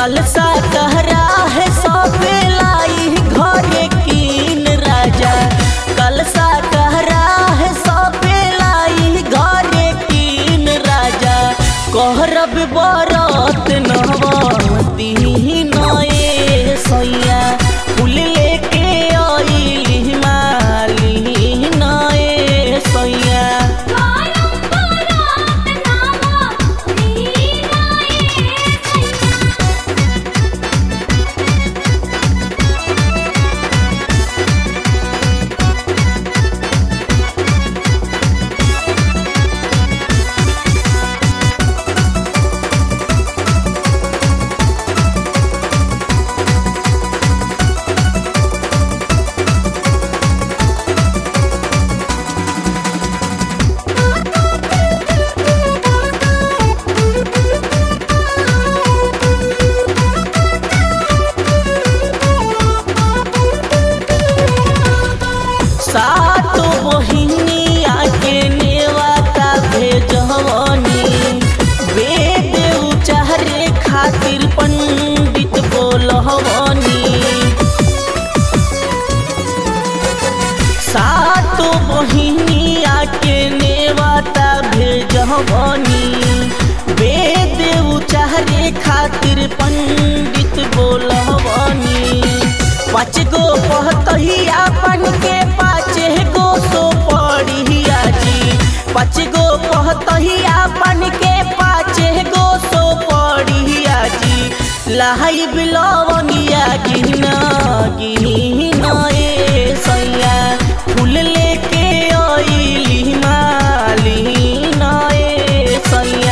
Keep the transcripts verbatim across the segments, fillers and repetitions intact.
कलसा कहरा है सब लाई घरे कीन राजा। कलसा कहरा है सब लाई घरे कीन राजा। कहरब बरत नवती नए सैया फूल लेके आइली माली नए सैया। सातो बहिनिया के नेवाता भेजवनी। वेद उचारे खातिर पंडित बोलवनी। सातो बहिनिया के नेवाता भेजवनी। वेद उचारे खातिर पंडित बोलवनी। पाँच गो पहतहिया बन के पाँचे गो सो पढ़िया जी। पाँच गो पहतहिया बन के पाँचे गो सो पढ़िया जी। लहाई बिलवनिया गिना गिना ए सैया फूल लेके आइली माली नए सैया।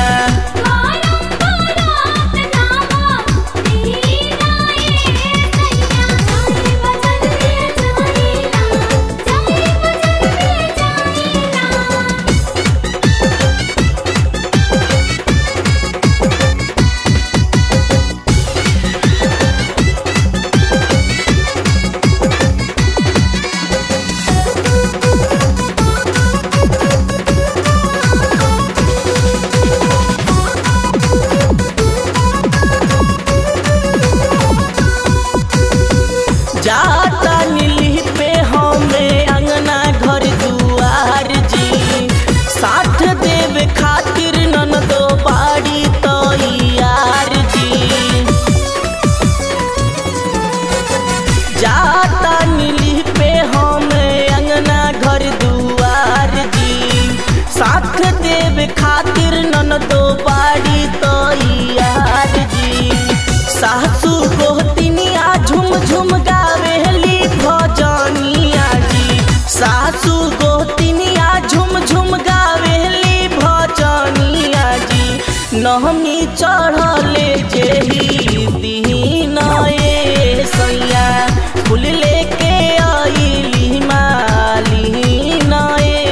जाता नीली पे हमें अंगना घर दुआर जी। साथ देव खातिर ननदो बाड़ी तैयार जी। जाता नीली पे हमें अंगना घर दुआर जी। साथ देव खातिर ननदो बाड़ी तैयार जी। सासू गोहतिनिया झुम झुम गावेली भजनिया जी। सासू गोहतिनिया झुम झुम गावेली भजनिया जी। नहमी चढ़ले जेही दीन ए सैया फूल लेके आइली माली नए।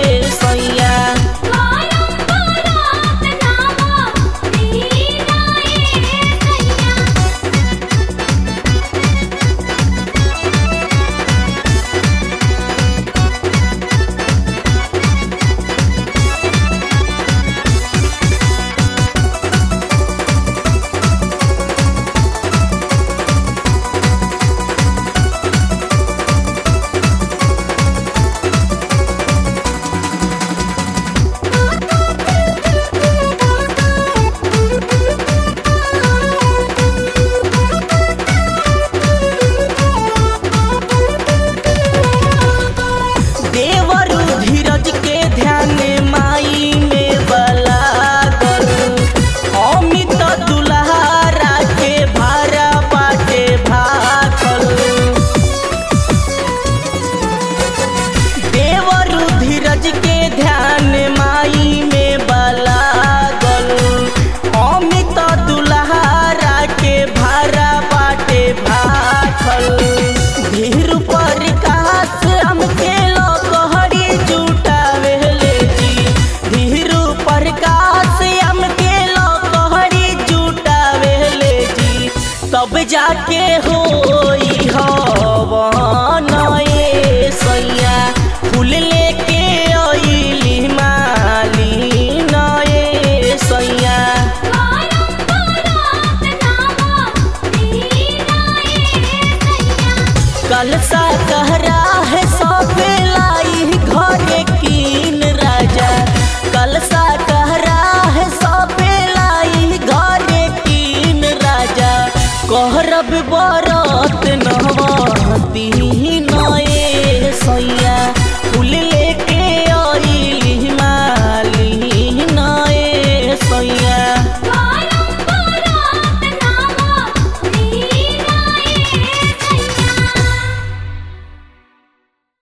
तब जाके होई हवन ए सैया फूल लेके आइली मालिन ए सैया। जब बर